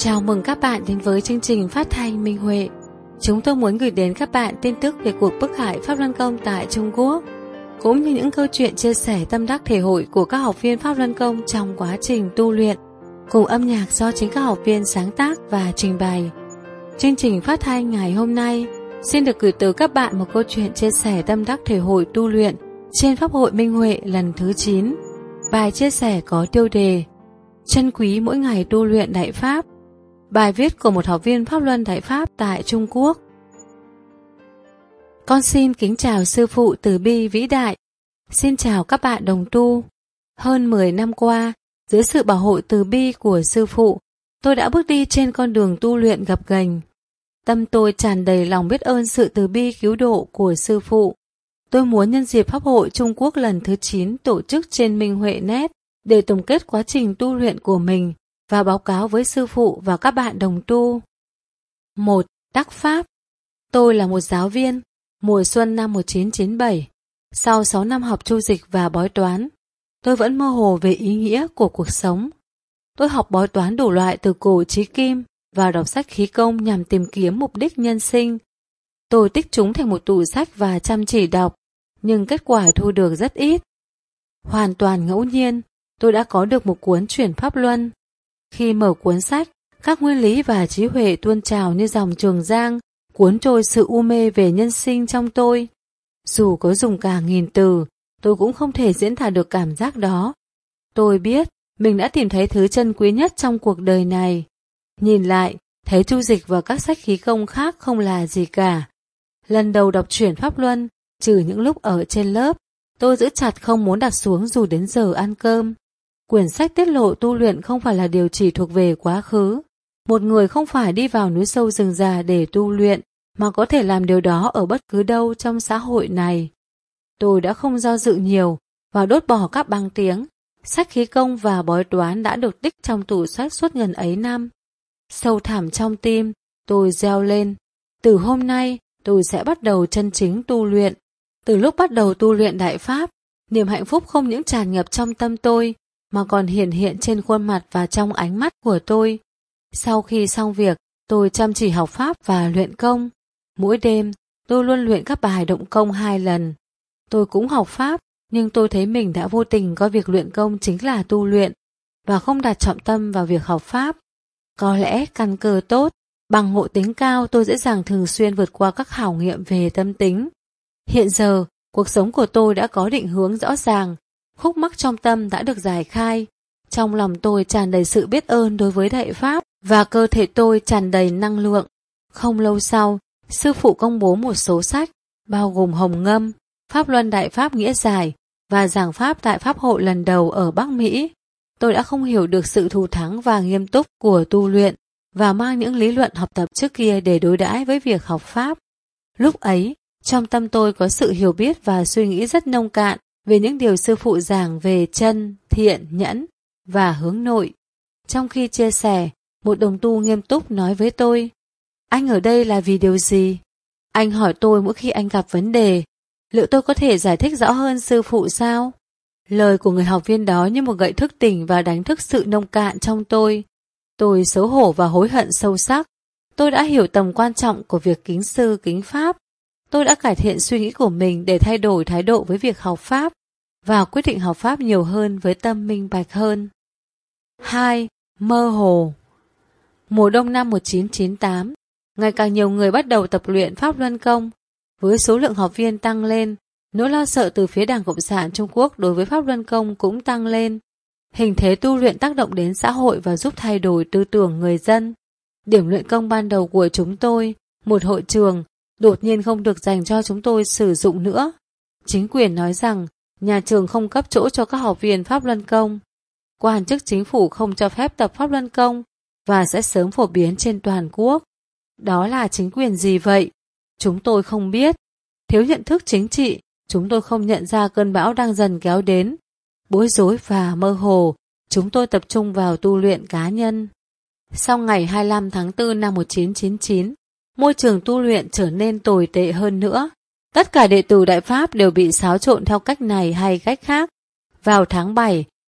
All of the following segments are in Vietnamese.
Chào mừng các bạn đến với chương trình phát thanh Minh Huệ. Chúng tôi muốn gửi đến các bạn tin tức về cuộc bức hại Pháp Luân Công tại Trung Quốc, cũng như những câu chuyện chia sẻ tâm đắc thể hội của các học viên Pháp Luân Công trong quá trình tu luyện, cùng âm nhạc do chính các học viên sáng tác và trình bày. Chương trình phát thanh ngày hôm nay xin được gửi tới các bạn một câu chuyện chia sẻ tâm đắc thể hội tu luyện trên Pháp hội Minh Huệ lần thứ 9. Bài chia sẻ có tiêu đề Trân quý mỗi ngày tu luyện Đại Pháp. Bài viết của một học viên Pháp Luân Đại Pháp tại Trung Quốc. Con xin kính chào sư phụ từ bi vĩ đại. Xin chào các bạn đồng tu. Hơn 10 năm qua, dưới sự bảo hộ từ bi của sư phụ, tôi đã bước đi trên con đường tu luyện gập ghềnh. Tâm tôi tràn đầy lòng biết ơn sự từ bi cứu độ của sư phụ. Tôi muốn nhân dịp Pháp hội Trung Quốc lần thứ 9 tổ chức trên Minh Huệ Net để tổng kết quá trình tu luyện của mình và báo cáo với sư phụ và các bạn đồng tu. 1. Đắc Pháp. Tôi là một giáo viên, mùa xuân năm 1997. Sau 6 năm học chu dịch và bói toán, tôi vẫn mơ hồ về ý nghĩa của cuộc sống. Tôi học bói toán đủ loại từ cổ chí kim và đọc sách khí công nhằm tìm kiếm mục đích nhân sinh. Tôi tích chúng thành một tủ sách và chăm chỉ đọc, nhưng kết quả thu được rất ít. Hoàn toàn ngẫu nhiên, tôi đã có được một cuốn Chuyển Pháp Luân. Khi mở cuốn sách, các nguyên lý và trí huệ tuôn trào như dòng Trường Giang, cuốn trôi sự u mê về nhân sinh trong tôi. Dù có dùng cả 1000 từ, tôi cũng không thể diễn tả được cảm giác đó. Tôi biết mình đã tìm thấy thứ chân quý nhất trong cuộc đời này. Nhìn lại, thấy chu dịch và các sách khí công khác không là gì cả. Lần đầu đọc Chuyển Pháp Luân, trừ những lúc ở trên lớp, tôi giữ chặt không muốn đặt xuống dù đến giờ ăn cơm. Quyển sách tiết lộ tu luyện không phải là điều chỉ thuộc về quá khứ. Một người không phải đi vào núi sâu rừng già để tu luyện, mà có thể làm điều đó ở bất cứ đâu trong xã hội này. Tôi đã không do dự nhiều và đốt bỏ các băng tiếng. Sách khí công và bói toán đã được tích trong tủ sách suốt ngần ấy năm. Sâu thẳm trong tim, tôi reo lên. Từ hôm nay, tôi sẽ bắt đầu chân chính tu luyện. Từ lúc bắt đầu tu luyện Đại Pháp, niềm hạnh phúc không những tràn ngập trong tâm tôi, mà còn hiển hiện trên khuôn mặt và trong ánh mắt của tôi. Sau khi xong việc, tôi chăm chỉ học Pháp và luyện công. Mỗi đêm, tôi luôn luyện các bài động công 2 lần. Tôi cũng học Pháp, nhưng tôi thấy mình đã vô tình coi việc luyện công chính là tu luyện, và không đặt trọng tâm vào việc học Pháp. Có lẽ căn cơ tốt, bằng ngộ tính cao tôi dễ dàng thường xuyên vượt qua các khảo nghiệm về tâm tính. Hiện giờ, cuộc sống của tôi đã có định hướng rõ ràng, khúc mắc trong tâm đã được giải khai. Trong lòng tôi tràn đầy sự biết ơn đối với Đại Pháp và cơ thể tôi tràn đầy năng lượng. Không lâu sau, sư phụ công bố một số sách, bao gồm Hồng Ngâm, Pháp Luân Đại Pháp Nghĩa Giải và giảng Pháp tại Pháp hội lần đầu ở Bắc Mỹ. Tôi đã không hiểu được sự thù thắng và nghiêm túc của tu luyện và mang những lý luận học tập trước kia để đối đãi với việc học Pháp. Lúc ấy, trong tâm tôi có sự hiểu biết và suy nghĩ rất nông cạn về những điều sư phụ giảng về chân, thiện, nhẫn và hướng nội. Trong khi chia sẻ, một đồng tu nghiêm túc nói với tôi: Anh ở đây là vì điều gì? Anh hỏi tôi mỗi khi anh gặp vấn đề, liệu tôi có thể giải thích rõ hơn sư phụ sao? Lời của người học viên đó như một gậy thức tỉnh và đánh thức sự nông cạn trong tôi. Tôi xấu hổ và hối hận sâu sắc. Tôi đã hiểu tầm quan trọng của việc kính sư kính Pháp. Tôi đã cải thiện suy nghĩ của mình để thay đổi thái độ với việc học Pháp và quyết định học Pháp nhiều hơn với tâm minh bạch hơn. 2. Mơ hồ. Mùa đông năm 1998, ngày càng nhiều người bắt đầu tập luyện Pháp Luân Công. Với số lượng học viên tăng lên, nỗi lo sợ từ phía Đảng Cộng sản Trung Quốc đối với Pháp Luân Công cũng tăng lên. Hình thế tu luyện tác động đến xã hội và giúp thay đổi tư tưởng người dân. Điểm luyện công ban đầu của chúng tôi, một hội trường, đột nhiên không được dành cho chúng tôi sử dụng nữa. Chính quyền nói rằng nhà trường không cấp chỗ cho các học viên Pháp Luân Công. Quan chức chính phủ không cho phép tập Pháp Luân Công và sẽ sớm phổ biến trên toàn quốc. Đó là chính quyền gì vậy? Chúng tôi không biết. Thiếu nhận thức chính trị, chúng tôi không nhận ra cơn bão đang dần kéo đến. Bối rối và mơ hồ, chúng tôi tập trung vào tu luyện cá nhân. Sau ngày 25 tháng 4 năm 1999, môi trường tu luyện trở nên tồi tệ hơn nữa. Tất cả đệ tử Đại Pháp đều bị xáo trộn theo cách này hay cách khác. Vào tháng 7,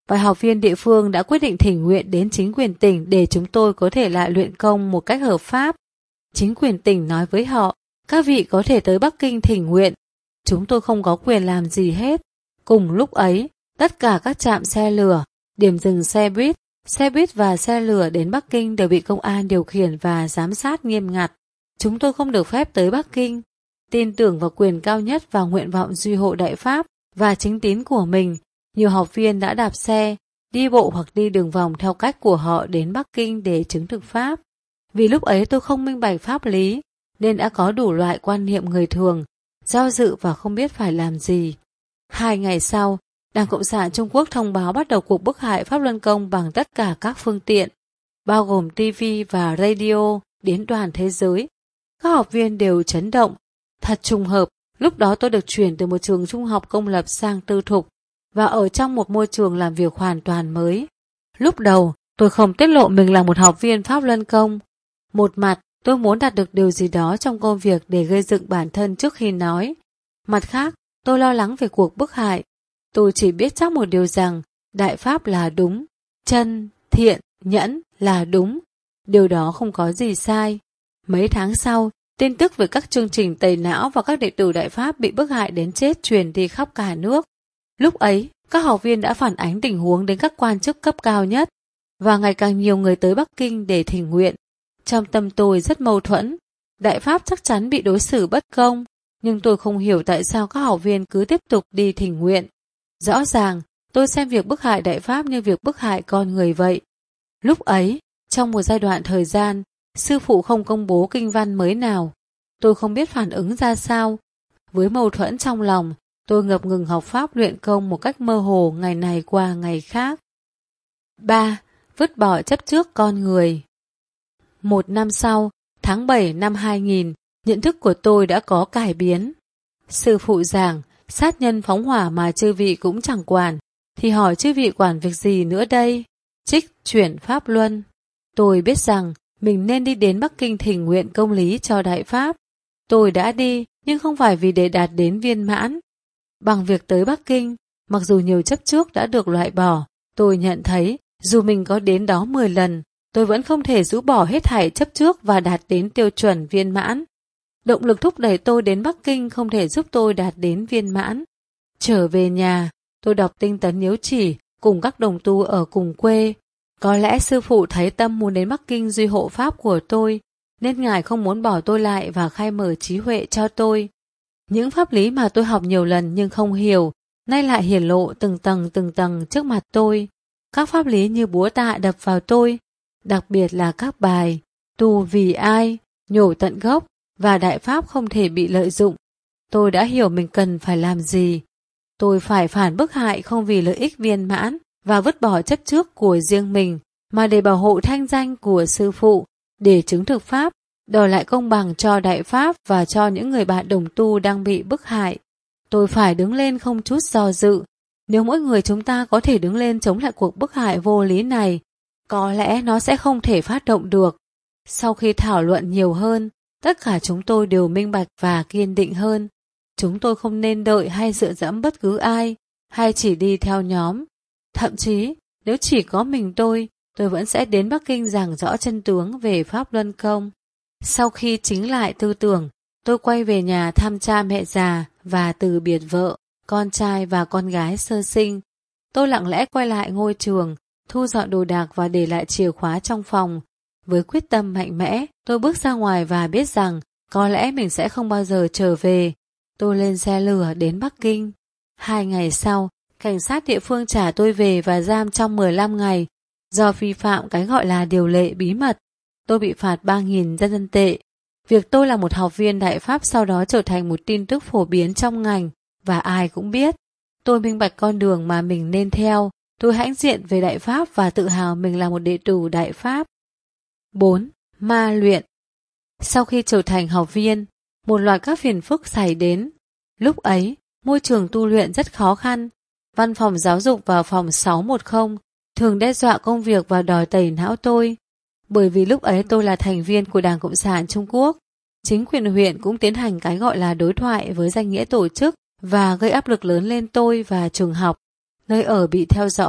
vài học viên địa phương đã quyết định thỉnh nguyện đến chính quyền tỉnh để chúng tôi có thể lại luyện công một cách hợp pháp. Chính quyền tỉnh nói với họ, các vị có thể tới Bắc Kinh thỉnh nguyện. Chúng tôi không có quyền làm gì hết. Cùng lúc ấy, tất cả các trạm xe lửa, điểm dừng xe buýt và xe lửa đến Bắc Kinh đều bị công an điều khiển và giám sát nghiêm ngặt. Chúng tôi không được phép tới Bắc Kinh. Tin tưởng vào quyền cao nhất và nguyện vọng duy hộ Đại Pháp và chính tín của mình, nhiều học viên đã đạp xe, đi bộ hoặc đi đường vòng theo cách của họ đến Bắc Kinh để chứng thực Pháp. Vì lúc ấy tôi không minh bạch pháp lý, nên đã có đủ loại quan niệm người thường, do dự và không biết phải làm gì. 2 ngày sau, Đảng Cộng sản Trung Quốc thông báo bắt đầu cuộc bức hại Pháp Luân Công bằng tất cả các phương tiện, bao gồm TV và radio đến toàn thế giới. Các học viên đều chấn động. Thật trùng hợp, lúc đó tôi được chuyển từ một trường trung học công lập sang tư thục và ở trong một môi trường làm việc hoàn toàn mới. Lúc đầu, tôi không tiết lộ mình là một học viên Pháp Luân Công. Một mặt, tôi muốn đạt được điều gì đó trong công việc để gây dựng bản thân trước khi nói. Mặt khác, tôi lo lắng về cuộc bức hại. Tôi chỉ biết chắc một điều rằng Đại Pháp là đúng, chân, thiện, nhẫn là đúng. Điều đó không có gì sai. Mấy tháng sau, tin tức về các chương trình tẩy não và các đệ tử Đại Pháp bị bức hại đến chết truyền đi khắp cả nước. Lúc ấy, các học viên đã phản ánh tình huống đến các quan chức cấp cao nhất và ngày càng nhiều người tới Bắc Kinh để thỉnh nguyện. Trong tâm tôi rất mâu thuẫn. Đại Pháp chắc chắn bị đối xử bất công, nhưng tôi không hiểu tại sao các học viên cứ tiếp tục đi thỉnh nguyện. Rõ ràng, tôi xem việc bức hại Đại Pháp như việc bức hại con người vậy. Lúc ấy, trong một giai đoạn thời gian, sư phụ không công bố kinh văn mới nào. Tôi không biết phản ứng ra sao. Với mâu thuẫn trong lòng, tôi ngập ngừng học Pháp luyện công một cách mơ hồ ngày này qua ngày khác. 3. Vứt bỏ chấp trước con người. 1 năm sau, tháng 7 năm 2000, nhận thức của tôi đã có cải biến. Sư phụ giảng, sát nhân phóng hỏa mà chư vị cũng chẳng quản, thì hỏi chư vị quản việc gì nữa đây? Trích chuyển Pháp Luân. Tôi biết rằng mình nên đi đến Bắc Kinh thỉnh nguyện công lý cho Đại Pháp. Tôi đã đi, nhưng không phải vì để đạt đến viên mãn. Bằng việc tới Bắc Kinh, mặc dù nhiều chấp trước đã được loại bỏ, tôi nhận thấy dù mình có đến đó 10 lần, tôi vẫn không thể rũ bỏ hết thảy chấp trước và đạt đến tiêu chuẩn viên mãn. Động lực thúc đẩy tôi đến Bắc Kinh không thể giúp tôi đạt đến viên mãn. Trở về nhà, tôi đọc tinh tấn nhiếu chỉ cùng các đồng tu ở cùng quê. Có lẽ sư phụ thấy tâm muốn đến Bắc Kinh duy hộ Pháp của tôi, nên Ngài không muốn bỏ tôi lại và khai mở trí huệ cho tôi. Những pháp lý mà tôi học nhiều lần nhưng không hiểu, nay lại hiển lộ từng tầng trước mặt tôi. Các pháp lý như búa tạ đập vào tôi, đặc biệt là các bài tu vì ai, nhổ tận gốc và Đại Pháp không thể bị lợi dụng. Tôi đã hiểu mình cần phải làm gì. Tôi phải phản bức hại không vì lợi ích viên mãn và vứt bỏ chấp trước của riêng mình, mà để bảo hộ thanh danh của sư phụ, để chứng thực Pháp, đòi lại công bằng cho Đại Pháp và cho những người bạn đồng tu đang bị bức hại. Tôi phải đứng lên không chút do dự. Nếu mỗi người chúng ta có thể đứng lên chống lại cuộc bức hại vô lý này, có lẽ nó sẽ không thể phát động được. Sau khi thảo luận nhiều hơn, tất cả chúng tôi đều minh bạch và kiên định hơn. Chúng tôi không nên đợi hay dựa dẫm bất cứ ai, hay chỉ đi theo nhóm. Thậm chí, nếu chỉ có mình tôi vẫn sẽ đến Bắc Kinh giảng rõ chân tướng về Pháp Luân Công. Sau khi chính lại tư tưởng, tôi quay về nhà thăm cha mẹ già và từ biệt vợ, con trai và con gái sơ sinh. Tôi lặng lẽ quay lại ngôi trường, thu dọn đồ đạc và để lại chìa khóa trong phòng. Với quyết tâm mạnh mẽ, tôi bước ra ngoài và biết rằng có lẽ mình sẽ không bao giờ trở về. Tôi lên xe lửa đến Bắc Kinh. 2 ngày sau, cảnh sát địa phương trả tôi về và giam trong 15 ngày. Do vi phạm cái gọi là điều lệ bí mật, tôi bị phạt 3.000 nhân dân tệ. Việc tôi là một học viên Đại Pháp sau đó trở thành một tin tức phổ biến trong ngành và ai cũng biết. Tôi minh bạch con đường mà mình nên theo. Tôi hãnh diện về Đại Pháp và tự hào mình là một đệ tử Đại Pháp. 4. Ma luyện. Sau khi trở thành học viên, một loạt các phiền phức xảy đến. Lúc ấy, môi trường tu luyện rất khó khăn. Văn phòng giáo dục và phòng 610 thường đe dọa công việc và đòi tẩy não tôi. Bởi vì lúc ấy tôi là thành viên của Đảng Cộng sản Trung Quốc, chính quyền huyện cũng tiến hành cái gọi là đối thoại với danh nghĩa tổ chức và gây áp lực lớn lên tôi và trường học. Nơi ở bị theo dõi,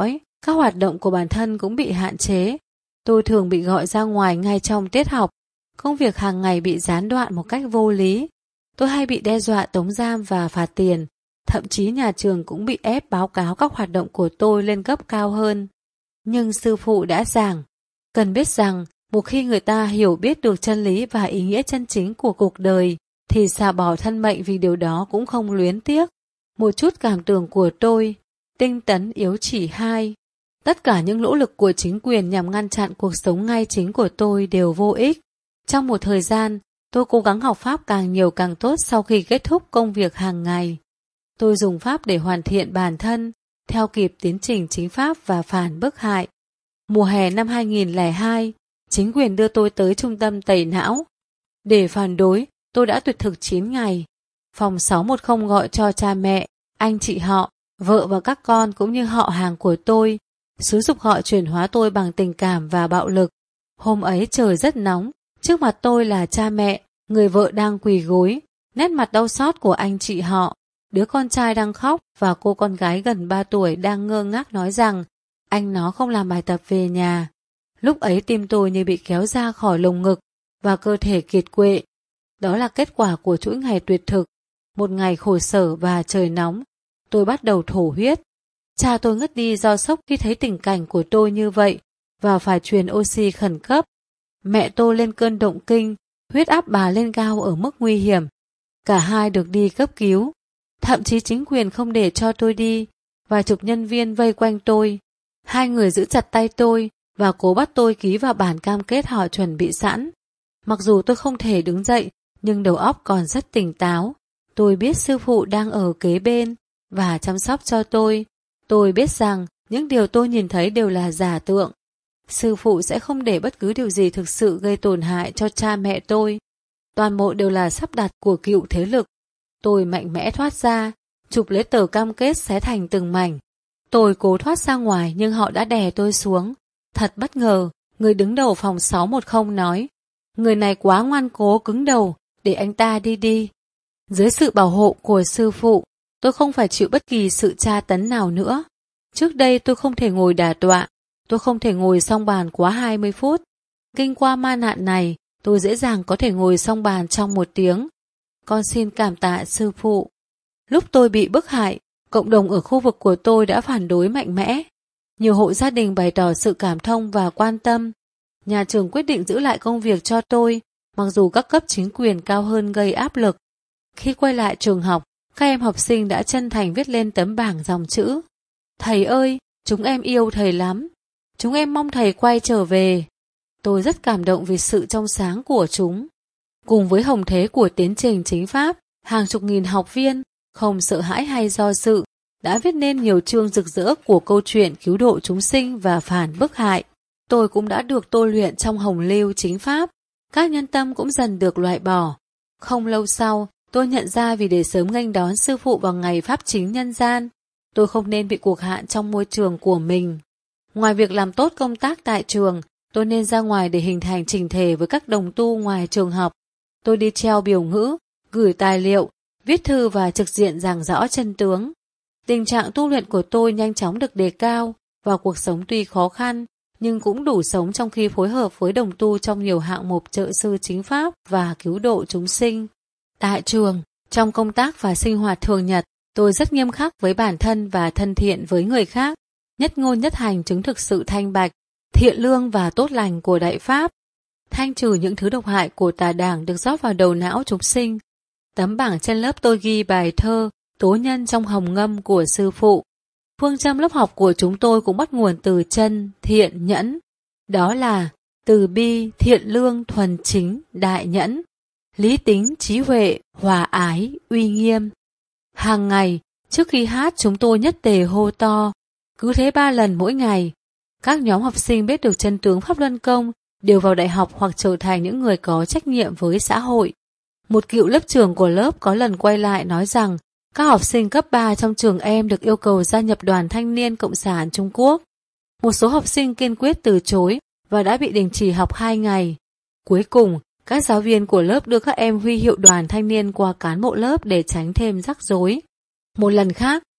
Các hoạt động của bản thân cũng bị hạn chế. Tôi thường bị gọi ra ngoài ngay trong tiết học. Công việc hàng ngày bị gián đoạn một cách vô lý. Tôi hay bị đe dọa tống giam và phạt tiền. Thậm chí nhà trường cũng bị ép báo cáo các hoạt động của tôi lên cấp cao hơn. Nhưng sư phụ đã giảng, cần biết rằng một khi người ta hiểu biết được chân lý và ý nghĩa chân chính của cuộc đời, thì xả bỏ thân mệnh vì điều đó cũng không luyến tiếc. Một chút cảm tưởng của tôi, tinh tấn yếu chỉ 2. Tất cả những nỗ lực của chính quyền nhằm ngăn chặn cuộc sống ngay chính của tôi đều vô ích. Trong một thời gian, tôi cố gắng học Pháp càng nhiều càng tốt sau khi kết thúc công việc hàng ngày. Tôi dùng Pháp để hoàn thiện bản thân, theo kịp tiến trình chính Pháp và phản bức hại. Mùa hè năm 2002, chính quyền đưa tôi tới trung tâm tẩy não. Để phản đối, tôi đã tuyệt thực 9 ngày. Phòng 610 gọi cho cha mẹ, anh chị họ, vợ và các con cũng như họ hàng của tôi, xúi giục họ chuyển hóa tôi bằng tình cảm và bạo lực. Hôm ấy trời rất nóng, trước mặt tôi là cha mẹ, người vợ đang quỳ gối, nét mặt đau xót của anh chị họ, đứa con trai đang khóc và cô con gái gần 3 tuổi đang ngơ ngác nói rằng anh nó không làm bài tập về nhà. Lúc ấy tim tôi như bị kéo ra khỏi lồng ngực và cơ thể kiệt quệ. Đó là kết quả của chuỗi ngày tuyệt thực, một ngày khổ sở và trời nóng. Tôi bắt đầu thổ huyết. Cha tôi ngất đi do sốc khi thấy tình cảnh của tôi như vậy và phải truyền oxy khẩn cấp. Mẹ tôi lên cơn động kinh, huyết áp bà lên cao ở mức nguy hiểm. Cả hai được đi cấp cứu. Thậm chí chính quyền không để cho tôi đi. Vài chục nhân viên vây quanh tôi. Hai người giữ chặt tay tôi và cố bắt tôi ký vào bản cam kết họ chuẩn bị sẵn. Mặc dù tôi không thể đứng dậy, nhưng đầu óc còn rất tỉnh táo. Tôi biết sư phụ đang ở kế bên và chăm sóc cho tôi. Tôi biết rằng những điều tôi nhìn thấy đều là giả tượng. Sư phụ sẽ không để bất cứ điều gì thực sự gây tổn hại cho cha mẹ tôi. Toàn bộ đều là sắp đặt của cựu thế lực. Tôi mạnh mẽ thoát ra, chụp lấy tờ cam kết xé thành từng mảnh. Tôi cố thoát ra ngoài nhưng họ đã đè tôi xuống. Thật bất ngờ, người đứng đầu phòng 610 nói, người này quá ngoan cố cứng đầu, để anh ta đi đi. Dưới sự bảo hộ của sư phụ, tôi không phải chịu bất kỳ sự tra tấn nào nữa. Trước đây tôi không thể ngồi đả tọa, tôi không thể ngồi song bàn quá 20 phút. Kinh qua ma nạn này, tôi dễ dàng có thể ngồi song bàn trong 1 tiếng. Con xin cảm tạ sư phụ. Lúc tôi bị bức hại, cộng đồng ở khu vực của tôi đã phản đối mạnh mẽ. Nhiều hộ gia đình bày tỏ sự cảm thông và quan tâm. Nhà trường quyết định giữ lại công việc cho tôi, mặc dù các cấp chính quyền cao hơn gây áp lực. Khi quay lại trường học, các em học sinh đã chân thành viết lên tấm bảng dòng chữ: Thầy ơi, chúng em yêu thầy lắm. Chúng em mong thầy quay trở về. Tôi rất cảm động vì sự trong sáng của chúng. Cùng với hồng thế của tiến trình chính pháp, hàng chục nghìn học viên, không sợ hãi hay do dự, đã viết nên nhiều chương rực rỡ của câu chuyện cứu độ chúng sinh và phản bức hại. Tôi cũng đã được tôi luyện trong hồng lưu chính pháp. Các nhân tâm cũng dần được loại bỏ. Không lâu sau, tôi nhận ra vì để sớm nghênh đón sư phụ vào ngày pháp chính nhân gian, tôi không nên bị cuộc hạn trong môi trường của mình. Ngoài việc làm tốt công tác tại trường, tôi nên ra ngoài để hình thành chỉnh thể với các đồng tu ngoài trường học. Tôi đi treo biểu ngữ, gửi tài liệu, viết thư và trực diện giảng rõ chân tướng. Tình trạng tu luyện của tôi nhanh chóng được đề cao, và cuộc sống tuy khó khăn, nhưng cũng đủ sống trong khi phối hợp với đồng tu trong nhiều hạng mục trợ sư chính pháp và cứu độ chúng sinh. Tại trường, trong công tác và sinh hoạt thường nhật, tôi rất nghiêm khắc với bản thân và thân thiện với người khác, nhất ngôn nhất hành chứng thực sự thanh bạch, thiện lương và tốt lành của Đại Pháp, thanh trừ những thứ độc hại của tà đảng được rót vào đầu não chúng sinh. Tấm bảng trên lớp tôi ghi bài thơ Tố Nhân trong Hồng Ngâm của sư phụ. Phương châm lớp học của chúng tôi cũng bắt nguồn từ chân, thiện, nhẫn. Đó là từ bi, thiện lương, thuần chính, đại nhẫn, lý tính, trí huệ, hòa ái, uy nghiêm. Hàng ngày, trước khi hát chúng tôi nhất tề hô to, cứ thế 3 lần mỗi ngày. Các nhóm học sinh biết được chân tướng Pháp Luân Công đều vào đại học hoặc trở thành những người có trách nhiệm với xã hội. Một cựu lớp trưởng của lớp có lần quay lại nói rằng các học sinh cấp 3 trong trường em được yêu cầu gia nhập Đoàn Thanh niên Cộng sản Trung Quốc. Một số học sinh kiên quyết từ chối và đã bị đình chỉ học 2 ngày. Cuối cùng, các giáo viên của lớp đưa các em huy hiệu Đoàn Thanh niên qua cán bộ lớp để tránh thêm rắc rối. Một lần khác,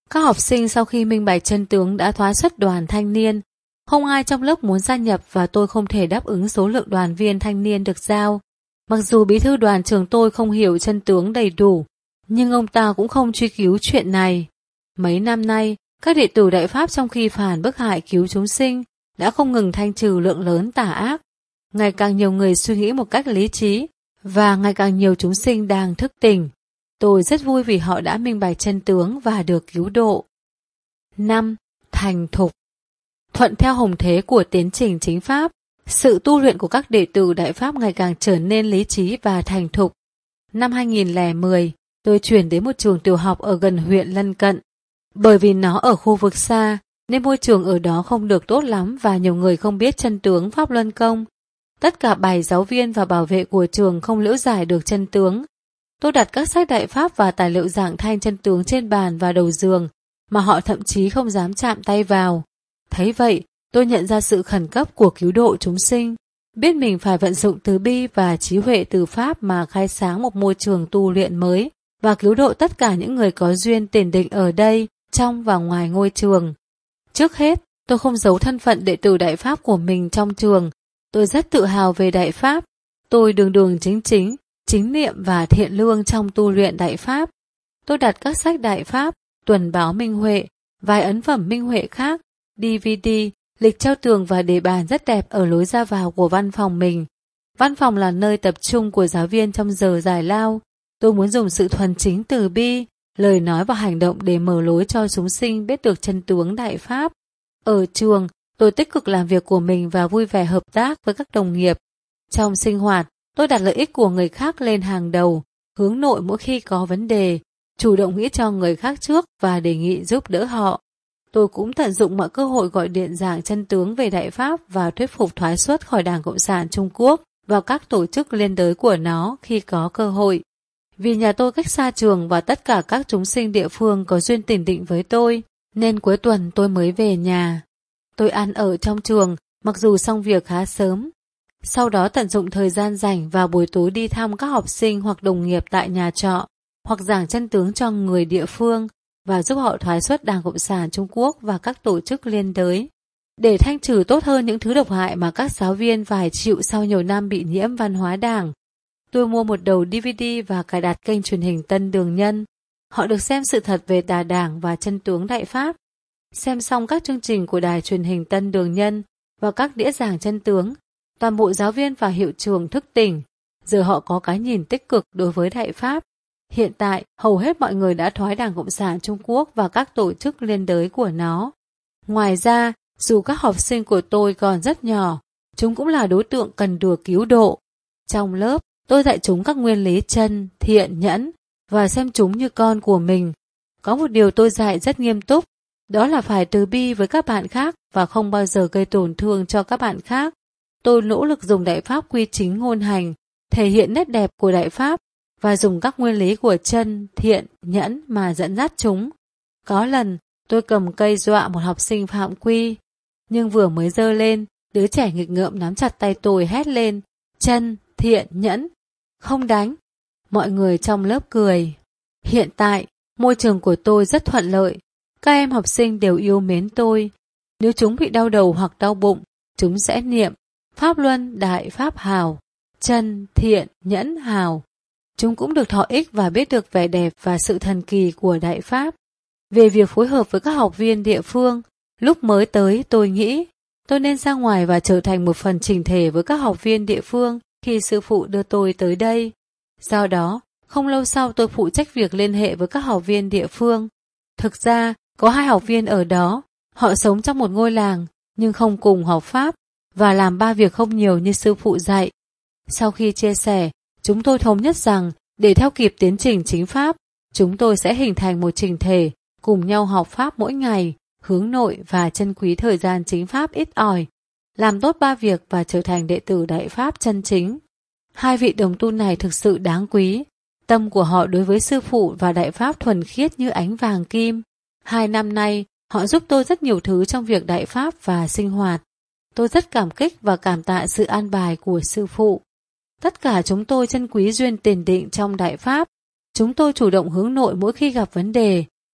Các học sinh sau khi minh bạch chân tướng đã thoái xuất đoàn thanh niên. Không ai trong lớp muốn gia nhập và tôi không thể đáp ứng số lượng đoàn viên thanh niên được giao. Mặc dù bí thư đoàn trường tôi không hiểu chân tướng đầy đủ, nhưng ông ta cũng không truy cứu chuyện này. Mấy năm nay, các đệ tử Đại Pháp trong khi phản bức hại cứu chúng sinh đã không ngừng thanh trừ lượng lớn tà ác. Ngày càng nhiều người suy nghĩ một cách lý trí và ngày càng nhiều chúng sinh đang thức tỉnh. Tôi rất vui vì họ đã minh bạch chân tướng và được cứu độ. 5. Thành thục. Thuận theo hồng thế của tiến trình chính Pháp, sự tu luyện của các đệ tử Đại Pháp ngày càng trở nên lý trí và thành thục. Năm 2010, tôi chuyển đến một trường tiểu học ở gần huyện lân cận. Bởi vì nó ở khu vực xa, nên môi trường ở đó không được tốt lắm và nhiều người không biết chân tướng Pháp Luân Công. Tất cả 7 giáo viên và bảo vệ của trường không liễu giải được chân tướng. Tôi đặt các sách Đại Pháp và tài liệu giảng thanh chân tướng trên bàn và đầu giường, mà họ thậm chí không dám chạm tay vào. Thấy vậy, tôi nhận ra sự khẩn cấp của cứu độ chúng sinh, biết mình phải vận dụng từ bi và trí huệ từ Pháp mà khai sáng một môi trường tu luyện mới và cứu độ tất cả những người có duyên tiền định ở đây, trong và ngoài ngôi trường. Trước hết, tôi không giấu thân phận đệ tử Đại Pháp của mình trong trường. Tôi rất tự hào về Đại Pháp. Tôi đường đường chính chính, chính niệm và thiện lương trong tu luyện Đại Pháp. Tôi đặt các sách Đại Pháp, tuần báo Minh Huệ, vài ấn phẩm Minh Huệ khác, DVD, lịch treo tường và đề bàn rất đẹp ở lối ra vào của văn phòng mình. Văn phòng là nơi tập trung của giáo viên trong giờ giải lao. Tôi muốn dùng sự thuần chính từ bi, lời nói và hành động để mở lối cho chúng sinh biết được chân tướng Đại Pháp. Ở trường, tôi tích cực làm việc của mình và vui vẻ hợp tác với các đồng nghiệp. Trong sinh hoạt, tôi đặt lợi ích của người khác lên hàng đầu, hướng nội mỗi khi có vấn đề, chủ động nghĩ cho người khác trước và đề nghị giúp đỡ họ. Tôi cũng tận dụng mọi cơ hội gọi điện giảng chân tướng về Đại Pháp và thuyết phục thoái xuất khỏi Đảng Cộng sản Trung Quốc vào các tổ chức liên đới của nó khi có cơ hội. Vì nhà tôi cách xa trường và tất cả các chúng sinh địa phương có duyên tiền định với tôi, nên cuối tuần tôi mới về nhà. Tôi ăn ở trong trường, mặc dù xong việc khá sớm. Sau đó tận dụng thời gian rảnh vào buổi tối đi thăm các học sinh hoặc đồng nghiệp tại nhà trọ, hoặc giảng chân tướng cho người địa phương và giúp họ thoái xuất Đảng Cộng sản Trung Quốc và các tổ chức liên đới. Để thanh trừ tốt hơn những thứ độc hại mà các giáo viên phải chịu sau nhiều năm bị nhiễm văn hóa Đảng, tôi mua một đầu DVD và cài đặt kênh truyền hình Tân Đường Nhân. Họ được xem sự thật về tà Đảng và chân tướng Đại Pháp. Xem xong các chương trình của đài truyền hình Tân Đường Nhân và các đĩa giảng chân tướng, toàn bộ giáo viên và hiệu trưởng thức tỉnh. Giờ họ có cái nhìn tích cực đối với Đại Pháp. Hiện tại, hầu hết mọi người đã thoái Đảng Cộng sản Trung Quốc và các tổ chức liên đới của nó. Ngoài ra, dù các học sinh của tôi còn rất nhỏ, chúng cũng là đối tượng cần được cứu độ. Trong lớp, tôi dạy chúng các nguyên lý chân, thiện, nhẫn và xem chúng như con của mình. Có một điều tôi dạy rất nghiêm túc, đó là phải từ bi với các bạn khác và không bao giờ gây tổn thương cho các bạn khác. Tôi nỗ lực dùng Đại Pháp quy chính ngôn hành, thể hiện nét đẹp của Đại Pháp và dùng các nguyên lý của chân, thiện, nhẫn mà dẫn dắt chúng. Có lần, tôi cầm cây dọa một học sinh phạm quy, nhưng vừa mới giơ lên, đứa trẻ nghịch ngợm nắm chặt tay tôi hét lên, chân, thiện, nhẫn, không đánh. Mọi người trong lớp cười. Hiện tại, môi trường của tôi rất thuận lợi. Các em học sinh đều yêu mến tôi. Nếu chúng bị đau đầu hoặc đau bụng, chúng sẽ niệm Pháp Luân Đại Pháp Hào, chân, thiện, nhẫn, hào. Chúng cũng được thọ ích và biết được vẻ đẹp và sự thần kỳ của Đại Pháp. Về việc phối hợp với các học viên địa phương, lúc mới tới tôi nghĩ tôi nên ra ngoài và trở thành một phần chỉnh thể với các học viên địa phương khi sư phụ đưa tôi tới đây. Do đó, không lâu sau tôi phụ trách việc liên hệ với các học viên địa phương. Thực ra, có 2 học viên ở đó, họ sống trong một ngôi làng nhưng không cùng học Pháp và làm 3 việc không nhiều như sư phụ dạy. Sau khi chia sẻ, chúng tôi thống nhất rằng để theo kịp tiến trình chính Pháp, chúng tôi sẽ hình thành một chỉnh thể, cùng nhau học Pháp mỗi ngày, hướng nội và trân quý thời gian chính Pháp ít ỏi, làm tốt 3 việc và trở thành đệ tử Đại Pháp chân chính. 2 vị đồng tu này thực sự đáng quý. Tâm của họ đối với sư phụ và Đại Pháp thuần khiết như ánh vàng kim. 2 năm nay, họ giúp tôi rất nhiều thứ trong việc Đại Pháp và sinh hoạt. Tôi rất cảm kích và cảm tạ sự an bài của sư phụ. Tất cả chúng tôi trân quý duyên tiền định trong Đại Pháp. Chúng tôi chủ động hướng nội mỗi khi gặp vấn đề,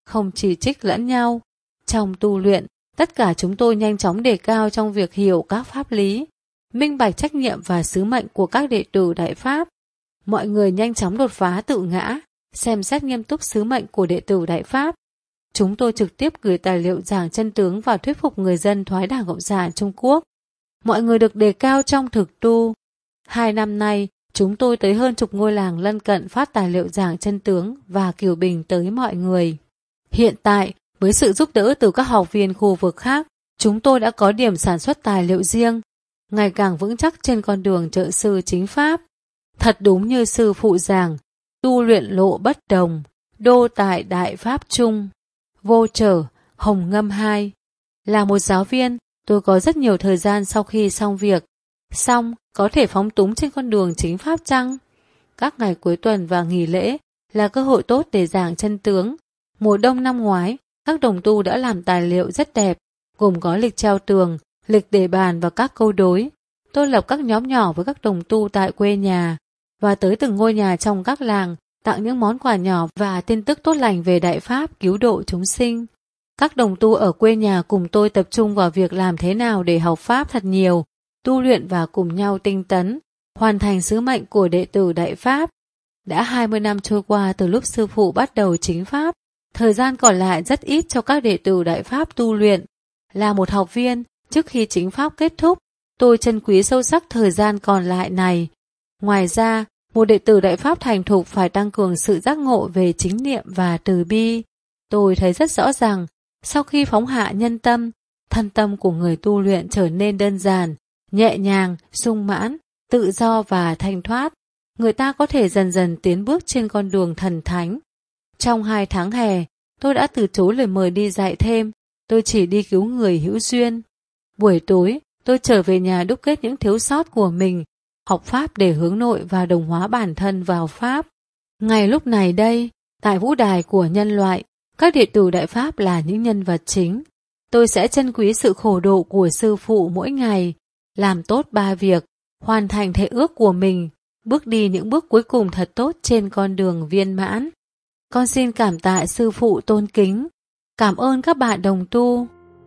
không chỉ trích lẫn nhau. Trong tu luyện, tất cả chúng tôi nhanh chóng đề cao trong việc hiểu các pháp lý, minh bạch trách nhiệm và sứ mệnh của các đệ tử Đại Pháp. Mọi người nhanh chóng đột phá tự ngã, xem xét nghiêm túc sứ mệnh của đệ tử Đại Pháp. Chúng tôi trực tiếp gửi tài liệu giảng chân tướng và thuyết phục người dân thoái Đảng Cộng sản Trung Quốc. Mọi người được đề cao trong thực tu. 2 năm nay, chúng tôi tới hơn chục ngôi làng lân cận phát tài liệu giảng chân tướng và Kiều Bình tới mọi người. Hiện tại, với sự giúp đỡ từ các học viên khu vực khác, chúng tôi đã có điểm sản xuất tài liệu riêng, ngày càng vững chắc trên con đường trợ sư chính Pháp. Thật đúng như sư phụ giảng, tu luyện lộ bất đồng, đô tại Đại Pháp Trung, vô trở, Hồng Ngâm 2. Là một giáo viên, tôi có rất nhiều thời gian sau khi xong việc. Xong, có thể phóng túng trên con đường chính Pháp chăng? Các ngày cuối tuần và nghỉ lễ là cơ hội tốt để giảng chân tướng. Mùa đông năm ngoái, các đồng tu đã làm tài liệu rất đẹp, gồm có lịch treo tường, lịch đề bàn và các câu đối. Tôi lập các nhóm nhỏ với các đồng tu tại quê nhà và tới từng ngôi nhà trong các làng, tặng những món quà nhỏ và tin tức tốt lành về Đại Pháp cứu độ chúng sinh. Các đồng tu ở quê nhà cùng tôi tập trung vào việc làm thế nào để học Pháp thật nhiều, tu luyện và cùng nhau tinh tấn, hoàn thành sứ mệnh của đệ tử Đại Pháp. Đã 20 năm trôi qua từ lúc sư phụ bắt đầu chính Pháp, thời gian còn lại rất ít cho các đệ tử Đại Pháp tu luyện. Là một học viên, trước khi chính Pháp kết thúc, tôi trân quý sâu sắc thời gian còn lại này. Ngoài ra, một đệ tử Đại Pháp thành thục phải tăng cường sự giác ngộ về chính niệm và từ bi. Tôi thấy rất rõ ràng, sau khi phóng hạ nhân tâm, thân tâm của người tu luyện trở nên đơn giản, nhẹ nhàng, sung mãn, tự do và thanh thoát. Người ta có thể dần dần tiến bước trên con đường thần thánh. Trong 2 tháng hè, tôi đã từ chối lời mời đi dạy thêm, tôi chỉ đi cứu người hữu duyên. Buổi tối, tôi trở về nhà đúc kết những thiếu sót của mình, học Pháp để hướng nội và đồng hóa bản thân vào Pháp. Ngay lúc này đây, tại vũ đài của nhân loại, các đệ tử Đại Pháp là những nhân vật chính. Tôi sẽ trân quý sự khổ độ của sư phụ mỗi ngày, làm tốt 3 việc, hoàn thành thể ước của mình, bước đi những bước cuối cùng thật tốt trên con đường viên mãn. Con xin cảm tạ sư phụ tôn kính. Cảm ơn các bạn đồng tu.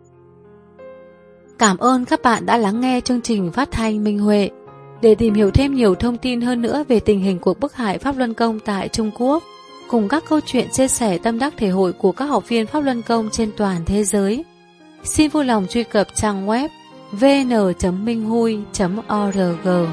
Cảm ơn các bạn đã lắng nghe chương trình phát thanh Minh Huệ. Để tìm hiểu thêm nhiều thông tin hơn nữa về tình hình cuộc bức hại Pháp Luân Công tại Trung Quốc, cùng các câu chuyện chia sẻ tâm đắc thể hội của các học viên Pháp Luân Công trên toàn thế giới, xin vui lòng truy cập trang web vn.minhui.org.